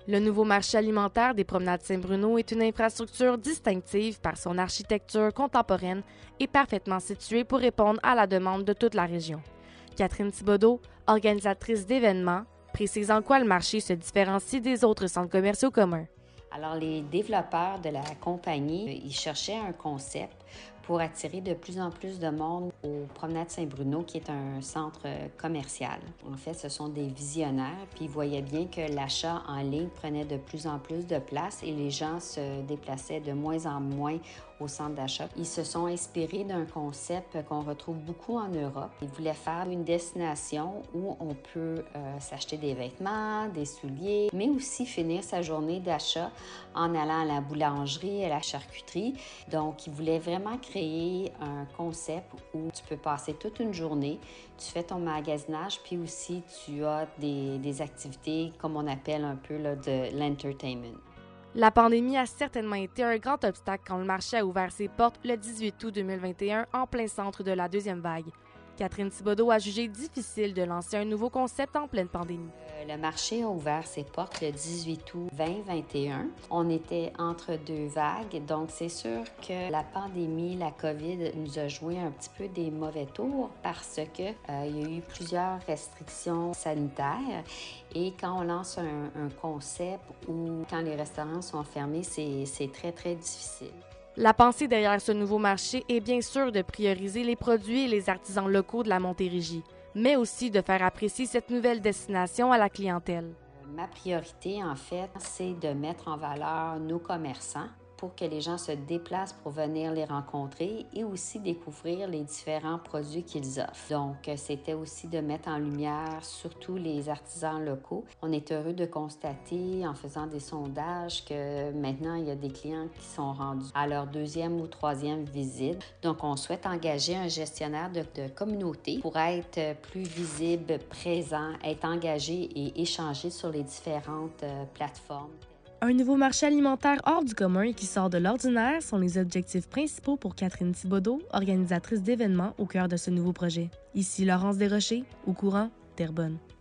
Le nouveau marché alimentaire des Promenades Saint-Bruno est une infrastructure distinctive par son architecture contemporaine et parfaitement située pour répondre à la demande de toute la région. Catherine Thibodeau, organisatrice d'événements, précise en quoi le marché se différencie des autres centres commerciaux communs. Alors, les développeurs de la compagnie, ils cherchaient un concept pour attirer de plus en plus de monde au Promenade Saint-Bruno, qui est un centre commercial. En fait, ce sont des visionnaires, puis ils voyaient bien que l'achat en ligne prenait de plus en plus de place et les gens se déplaçaient de moins en moins au centre d'achat. Ils se sont inspirés d'un concept qu'on retrouve beaucoup en Europe. Ils voulaient faire une destination où on peut s'acheter des vêtements, des souliers, mais aussi finir sa journée d'achat en allant à la boulangerie, à la charcuterie. Donc, ils voulaient vraiment créer un concept où tu peux passer toute une journée, tu fais ton magasinage, puis aussi tu as des activités, comme on appelle un peu là, de l'entertainment. La pandémie a certainement été un grand obstacle quand le marché a ouvert ses portes le 18 août 2021 en plein centre de la deuxième vague. Catherine Thibodeau a jugé difficile de lancer un nouveau concept en pleine pandémie. Le marché a ouvert ses portes le 18 août 2021. On était entre deux vagues, donc c'est sûr que la pandémie, la COVID, nous a joué un petit peu des mauvais tours parce que il y a eu plusieurs restrictions sanitaires et quand on lance un concept ou quand les restaurants sont fermés, c'est très, très difficile. La pensée derrière ce nouveau marché est bien sûr de prioriser les produits et les artisans locaux de la Montérégie, mais aussi de faire apprécier cette nouvelle destination à la clientèle. Ma priorité, en fait, c'est de mettre en valeur nos commerçants pour que les gens se déplacent pour venir les rencontrer et aussi découvrir les différents produits qu'ils offrent. Donc, c'était aussi de mettre en lumière surtout les artisans locaux. On est heureux de constater en faisant des sondages que maintenant, il y a des clients qui sont rendus à leur deuxième ou troisième visite. Donc, on souhaite engager un gestionnaire de communauté pour être plus visible, présent, être engagé et échanger sur les différentes plateformes. Un nouveau marché alimentaire hors du commun et qui sort de l'ordinaire sont les objectifs principaux pour Catherine Thibodeau, organisatrice d'événements au cœur de ce nouveau projet. Ici Laurence Desrochers, au courant, Terrebonne.